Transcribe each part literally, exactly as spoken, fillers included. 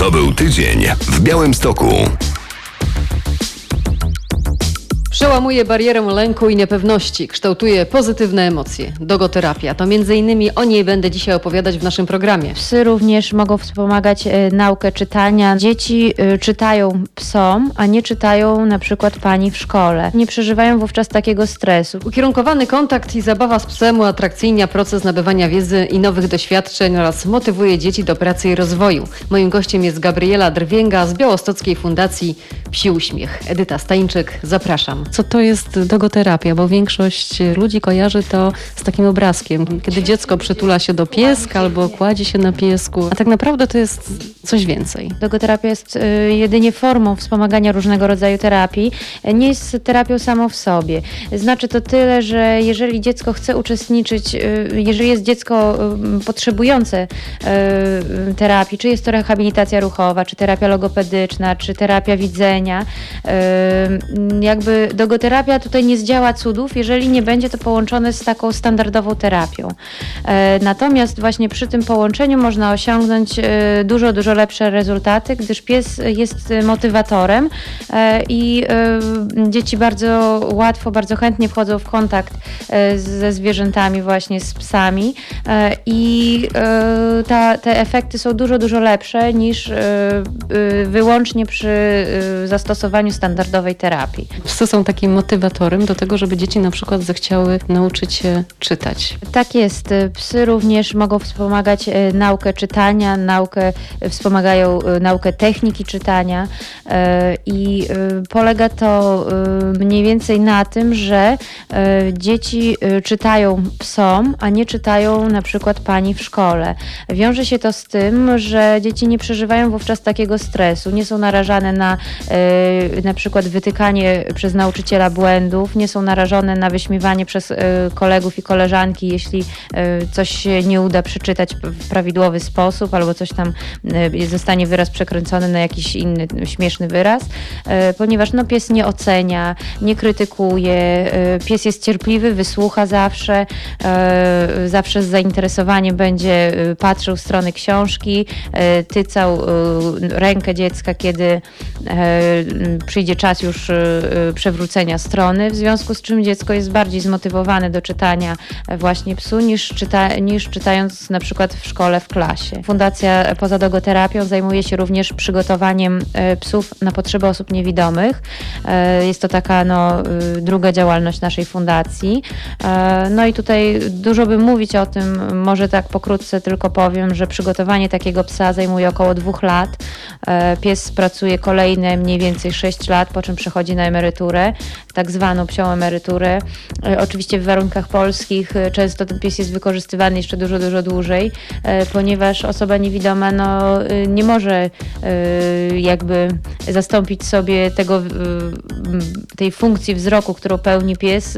To był tydzień w Białymstoku. Przełamuje barierę lęku i niepewności, kształtuje pozytywne emocje. Dogoterapia. To między innymi o niej będę dzisiaj opowiadać w naszym programie. Psy również mogą wspomagać e, naukę czytania. Dzieci e, czytają psom, a nie czytają na przykład pani w szkole. Nie przeżywają wówczas takiego stresu. Ukierunkowany kontakt i zabawa z psem uatrakcyjnia proces nabywania wiedzy i nowych doświadczeń oraz motywuje dzieci do pracy i rozwoju. Moim gościem jest Gabriela Drwięga z Białostockiej Fundacji Psi Uśmiech. Edyta Stańczyk, zapraszam. Co to jest dogoterapia? Bo większość ludzi kojarzy to z takim obrazkiem, kiedy dziecko przytula się do pieska albo kładzie się na piesku, a tak naprawdę to jest coś więcej. Dogoterapia jest y, jedynie formą wspomagania różnego rodzaju terapii. Nie jest terapią samą w sobie. Znaczy to tyle, że jeżeli dziecko chce uczestniczyć, y, jeżeli jest dziecko y, potrzebujące y, terapii, czy jest to rehabilitacja ruchowa, czy terapia logopedyczna, czy terapia widzenia, y, jakby dogoterapia tutaj nie zdziała cudów, jeżeli nie będzie to połączone z taką standardową terapią. E, natomiast właśnie przy tym połączeniu można osiągnąć e, dużo, dużo lepsze rezultaty, gdyż pies jest motywatorem e, i e, dzieci bardzo łatwo, bardzo chętnie wchodzą w kontakt e, ze zwierzętami, właśnie z psami e, i e, ta, te efekty są dużo, dużo lepsze niż e, e, wyłącznie przy e, zastosowaniu standardowej terapii. Psy są takim motywatorem do tego, żeby dzieci na przykład zechciały nauczyć się czytać. Tak jest. Psy również mogą wspomagać naukę czytania, naukę, wspomagają naukę techniki czytania i polega to mniej więcej na tym, że dzieci czytają psom, a nie czytają na przykład pani w szkole. Wiąże się to z tym, że dzieci nie przeżywają wówczas takiego stresu, nie są narażane na na przykład wytykanie przez nauczyciela błędów, nie są narażone na wyśmiewanie przez y, kolegów i koleżanki, jeśli y, coś się nie uda przeczytać w prawidłowy sposób albo coś tam y, zostanie wyraz przekręcony na jakiś inny śmieszny wyraz, y, ponieważ no, pies nie ocenia, nie krytykuje, y, pies jest cierpliwy, wysłucha zawsze, y, zawsze z zainteresowaniem będzie y, patrzył w stronę książki, y, tycał y, rękę dziecka, kiedy y, przyjdzie czas już y, przewrócenia strony, w związku z czym dziecko jest bardziej zmotywowane do czytania właśnie psu niż, czyta, niż czytając na przykład w szkole, w klasie. Fundacja poza dogoterapią zajmuje się również przygotowaniem psów na potrzeby osób niewidomych. Jest to taka no, druga działalność naszej fundacji. No i tutaj dużo by mówić o tym, może tak pokrótce tylko powiem, że przygotowanie takiego psa zajmuje około dwóch lat. Pies pracuje kolejne mniej więcej sześć lat, po czym przechodzi na emeryturę, tak zwaną psią emeryturę. Oczywiście w warunkach polskich często ten pies jest wykorzystywany jeszcze dużo, dużo dłużej, ponieważ osoba niewidoma no, nie może jakby zastąpić sobie tego, tej funkcji wzroku, którą pełni pies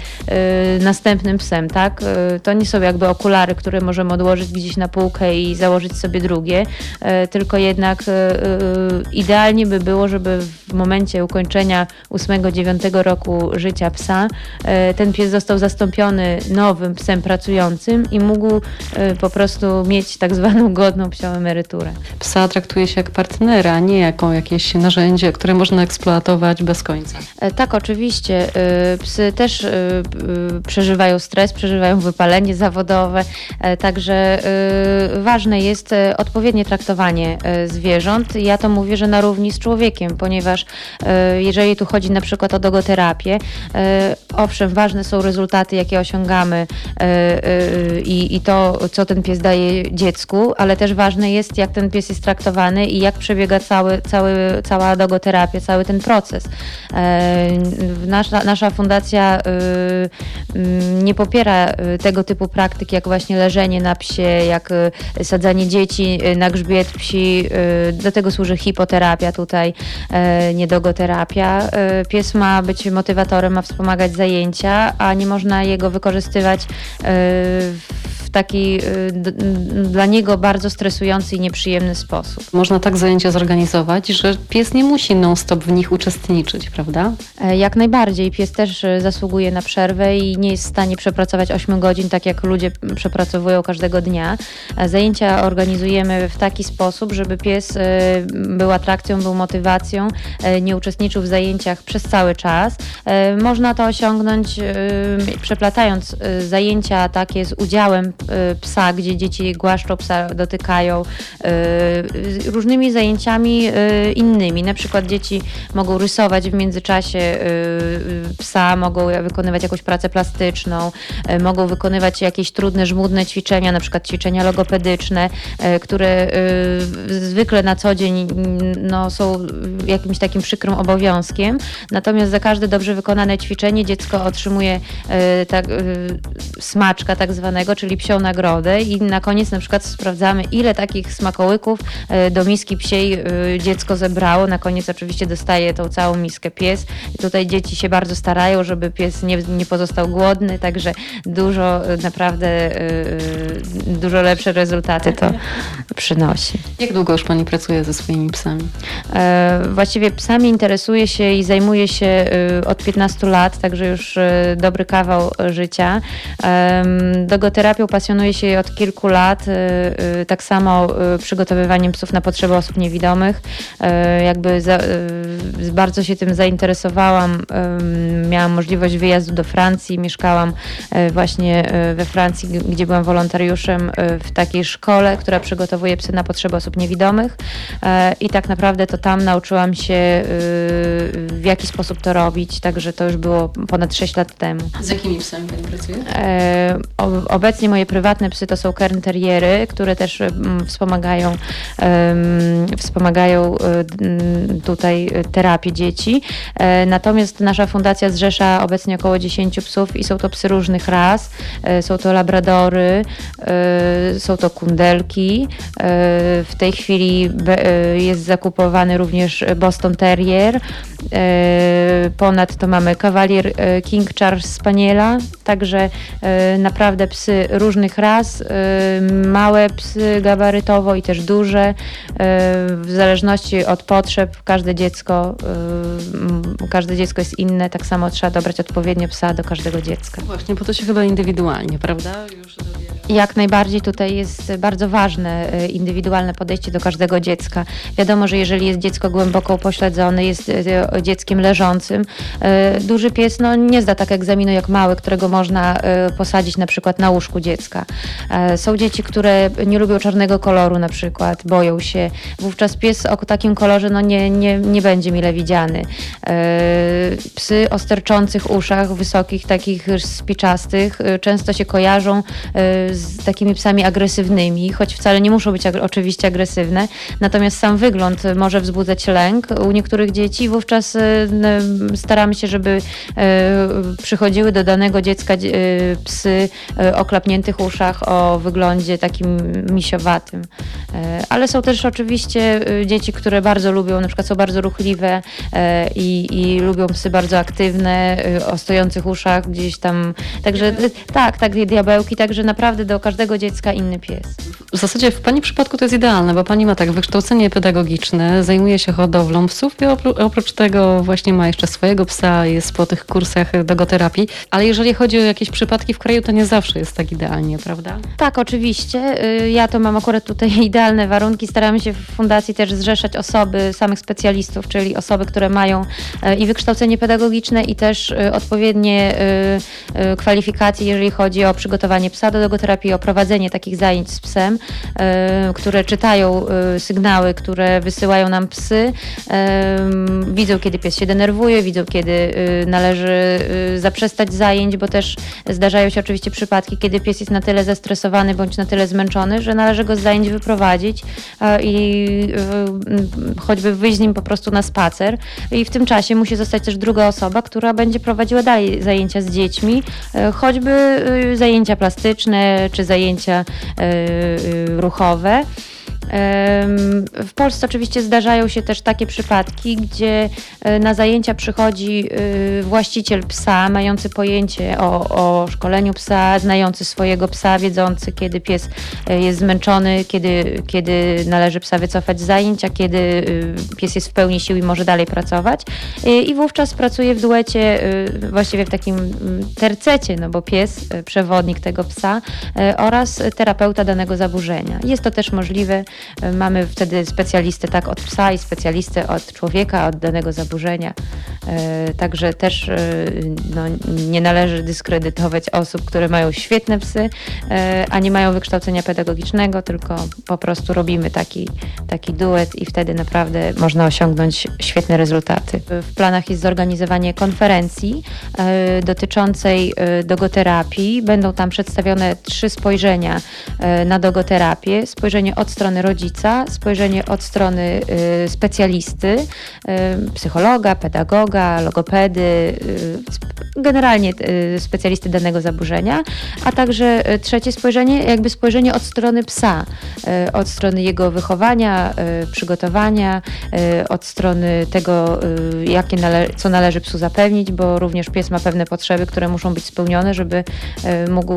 następnym psem, tak? To nie są jakby okulary, które możemy odłożyć gdzieś na półkę i założyć sobie drugie, tylko jednak idealnie by było, żeby w momencie ukończenia ósmego, dziewiątego roku życia psa ten pies został zastąpiony nowym psem pracującym i mógł po prostu mieć tak zwaną godną psią emeryturę. Psa traktuje się jak partnera, nie jako jakieś narzędzie, które można eksploatować bez końca. Tak, oczywiście. Psy też przeżywają stres, przeżywają wypalenie zawodowe, także ważne jest odpowiednie traktowanie zwierząt. Ja to mówię, że na równi z człowiekiem, ponieważ jeżeli tu chodzi na przykład o dogoterapię, owszem, ważne są rezultaty, jakie osiągamy i, i to, co ten pies daje dziecku, ale też ważne jest, jak ten pies jest traktowany i jak przebiega cały, cały, cała dogoterapia, cały ten proces. Nasza, nasza fundacja nie popiera tego typu praktyk, jak właśnie leżenie na psie, jak sadzanie dzieci na grzbiet psi. Do tego służy hipoterapia tutaj, nie dogoterapia. Pies ma być motywatorem, ma wspomagać zajęcia, a nie można jego wykorzystywać w taki d- dla niego bardzo stresujący i nieprzyjemny sposób. Można tak zajęcia zorganizować, że pies nie musi non-stop w nich uczestniczyć, prawda? Jak najbardziej. Pies też zasługuje na przerwę i nie jest w stanie przepracować ośmiu godzin, tak jak ludzie przepracowują każdego dnia. Zajęcia organizujemy w taki sposób, żeby pies był atrakcją, był motywacją, nie uczestniczył w zajęciach przez cały czas. Można to osiągnąć przeplatając zajęcia takie z udziałem psa, gdzie dzieci głaszczą psa, dotykają, różnymi zajęciami innymi. Na przykład dzieci mogą rysować w międzyczasie psa, mogą wykonywać jakąś pracę plastyczną, mogą wykonywać jakieś trudne, żmudne ćwiczenia, na przykład ćwiczenia logopedyczne, które zwykle na co dzień no, są jakimś takim przykrym obowiązkiem. Natomiast za każde dobrze wykonane ćwiczenie dziecko otrzymuje tak, smaczka tak zwanego, czyli psią nagrodę i na koniec na przykład sprawdzamy, ile takich smakołyków do miski psiej dziecko zebrało. Na koniec oczywiście dostaje tą całą miskę pies. I tutaj dzieci się bardzo starają, żeby pies nie, nie pozostał głodny, także dużo, naprawdę dużo lepsze rezultaty to przynosi. Jak długo już Pani pracuje ze swoimi psami? Właściwie psami interesuję się i zajmuję się od piętnastu lat, także już dobry kawał życia. Dogoterapią pasjonuję się od kilku lat, tak samo przygotowywaniem psów na potrzeby osób niewidomych. Jakby za, bardzo się tym zainteresowałam. Miałam możliwość wyjazdu do Francji, mieszkałam właśnie we Francji, gdzie byłam wolontariuszem w takiej szkole, która przygotowuje psy na potrzeby osób niewidomych i tak naprawdę to tam nauczyłam się w jaki sposób to robić, także to już było ponad sześć lat temu. Z jakimi psami Pani pracuje? Obecnie moje prywatne psy to są Cairn Terriery, które też wspomagają, wspomagają tutaj terapię dzieci. Natomiast nasza fundacja zrzesza obecnie około dziesięciu psów i są to psy różnych ras. Są to labradory, są to kundelki. W tej chwili jest zakupowany również Boston Terrier. Ponadto mamy Cavalier King Charles Spaniela, także naprawdę psy różnych ras, małe psy gabarytowo i też duże. W zależności od potrzeb każde dziecko, każde dziecko jest inne, tak samo trzeba dobrać odpowiednio psa do każdego dziecka. Właśnie, bo to się chyba indywidualnie, prawda? Już Jak najbardziej tutaj jest bardzo ważne indywidualne podejście do każdego dziecka. Wiadomo, że jeżeli jest dziecko głęboko upośledzone, jest dzieckiem leżącym, duży pies no, nie zda tak egzaminu jak mały, którego można posadzić na przykład na łóżku dziecka. Są dzieci, które nie lubią czarnego koloru na przykład, boją się. Wówczas pies o takim kolorze no, nie, nie, nie będzie mile widziany. Psy o sterczących uszach, wysokich, takich spiczastych, często się kojarzą z takimi psami agresywnymi, choć wcale nie muszą być ag- oczywiście agresywne, natomiast sam wygląd może wzbudzać lęk u niektórych dzieci. Wówczas y, y, staramy się, żeby y, przychodziły do danego dziecka y, psy y, o klapniętych uszach, o wyglądzie takim misiowatym. Y, ale są też oczywiście y, dzieci, które bardzo lubią, na przykład są bardzo ruchliwe y, i, i lubią psy bardzo aktywne, y, o stojących uszach gdzieś tam. Także y, tak, tak, diabełki, także naprawdę do każdego dziecka inny pies. W zasadzie w Pani przypadku to jest idealne, bo Pani ma tak wykształcenie pedagogiczne, zajmuje się hodowlą psów i opró- oprócz tego właśnie ma jeszcze swojego psa, jest po tych kursach dogoterapii, ale jeżeli chodzi o jakieś przypadki w kraju, to nie zawsze jest tak idealnie, prawda? Tak, oczywiście. Ja to mam akurat tutaj idealne warunki. Staramy się w fundacji też zrzeszać osoby, samych specjalistów, czyli osoby, które mają i wykształcenie pedagogiczne i też odpowiednie kwalifikacje, jeżeli chodzi o przygotowanie psa do dogoterapii, o prowadzenie takich zajęć z psem, które czytają sygnały, które wysyłają nam psy, widzą, kiedy pies się denerwuje, widzą, kiedy należy zaprzestać zajęć, bo też zdarzają się oczywiście przypadki, kiedy pies jest na tyle zestresowany bądź na tyle zmęczony, że należy go z zajęć wyprowadzić i choćby wyjść z nim po prostu na spacer. I w tym czasie musi zostać też druga osoba, która będzie prowadziła dalej zajęcia z dziećmi, choćby zajęcia plastyczne czy zajęcia ruchowe. W Polsce oczywiście zdarzają się też takie przypadki, gdzie na zajęcia przychodzi właściciel psa, mający pojęcie o, o szkoleniu psa, znający swojego psa, wiedzący, kiedy pies jest zmęczony, kiedy, kiedy należy psa wycofać z zajęcia, kiedy pies jest w pełni sił i może dalej pracować. I wówczas pracuje w duecie, właściwie w takim tercecie, no bo pies, przewodnik tego psa oraz terapeuta danego zaburzenia. Jest to też możliwe. Mamy wtedy specjalistę tak od psa i specjalistę od człowieka, od danego zaburzenia. Także też no, nie należy dyskredytować osób, które mają świetne psy, a nie mają wykształcenia pedagogicznego, tylko po prostu robimy taki, taki duet i wtedy naprawdę można osiągnąć świetne rezultaty. W planach jest zorganizowanie konferencji dotyczącej dogoterapii. Będą tam przedstawione trzy spojrzenia na dogoterapię. Spojrzenie od strony rodzica, spojrzenie od strony y, specjalisty, y, psychologa, pedagoga, logopedy, y, generalnie y, specjalisty danego zaburzenia, a także y, trzecie spojrzenie, jakby spojrzenie od strony psa, y, od strony jego wychowania, y, przygotowania, y, od strony tego, y, jakie nale- co należy psu zapewnić, bo również pies ma pewne potrzeby, które muszą być spełnione, żeby y, mógł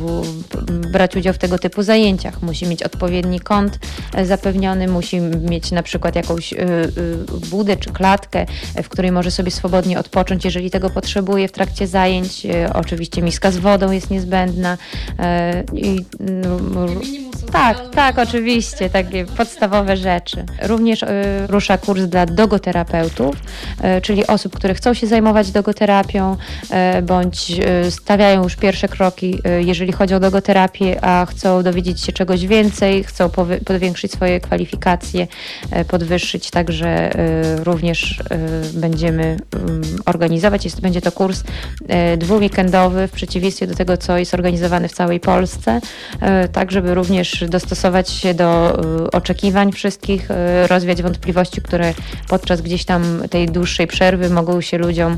y, brać udział w tego typu zajęciach. Musi mieć odpowiedni kąt zapewniony, musi mieć na przykład jakąś y, y, budę czy klatkę, w której może sobie swobodnie odpocząć, jeżeli tego potrzebuje w trakcie zajęć. Y, oczywiście miska z wodą jest niezbędna. Y, i, no, tak, tak, oczywiście, takie podstawowe rzeczy. Również y, rusza kurs dla dogoterapeutów, y, czyli osób, które chcą się zajmować dogoterapią, y, bądź y, stawiają już pierwsze kroki, y, jeżeli chodzi o dogoterapię, a chcą dowiedzieć się czegoś więcej, chcą powy- podwiększyć swoje kwalifikacje, podwyższyć, także również będziemy organizować. Jest, będzie to kurs dwuweekendowy w przeciwieństwie do tego, co jest organizowane w całej Polsce, tak żeby również dostosować się do oczekiwań wszystkich, rozwiać wątpliwości, które podczas gdzieś tam tej dłuższej przerwy mogą się ludziom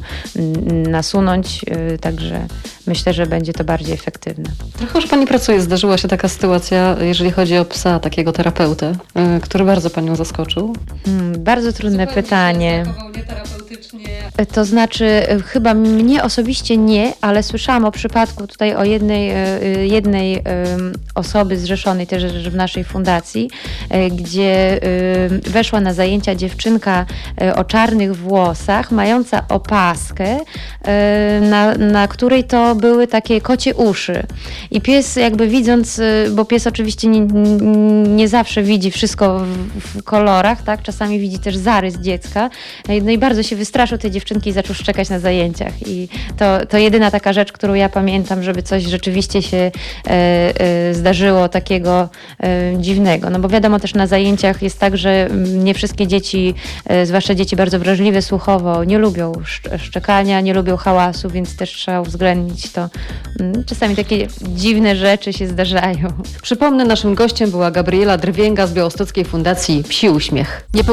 nasunąć, także myślę, że będzie to bardziej efektywne. Trochę już Pani pracuje, zdarzyła się taka sytuacja, jeżeli chodzi o psa, takiego terapeutę, który bardzo Panią zaskoczył? Hmm, bardzo trudne Zupełnie pytanie. To znaczy, chyba mnie osobiście nie, ale słyszałam o przypadku tutaj o jednej, jednej osoby zrzeszonej też w naszej fundacji, gdzie weszła na zajęcia dziewczynka o czarnych włosach, mająca opaskę, na, na której to były takie kocie uszy. I pies jakby widząc, bo pies oczywiście nie, nie zawsze widzi wszystko w, w kolorach, tak? Czasami widzi też zarys dziecka. No i bardzo się wystraszył tej dziewczynki i zaczął szczekać na zajęciach. I to, to jedyna taka rzecz, którą ja pamiętam, żeby coś rzeczywiście się e, e, zdarzyło takiego e, dziwnego. No bo wiadomo też na zajęciach jest tak, że nie wszystkie dzieci, e, zwłaszcza dzieci bardzo wrażliwe słuchowo, nie lubią szcz- szczekania, nie lubią hałasu, więc też trzeba uwzględnić to. Czasami takie dziwne rzeczy się zdarzają. Przypomnę, naszym gościem była Gabriela Drwięga z Białostockiej Fundacji Psi Uśmiech. Nie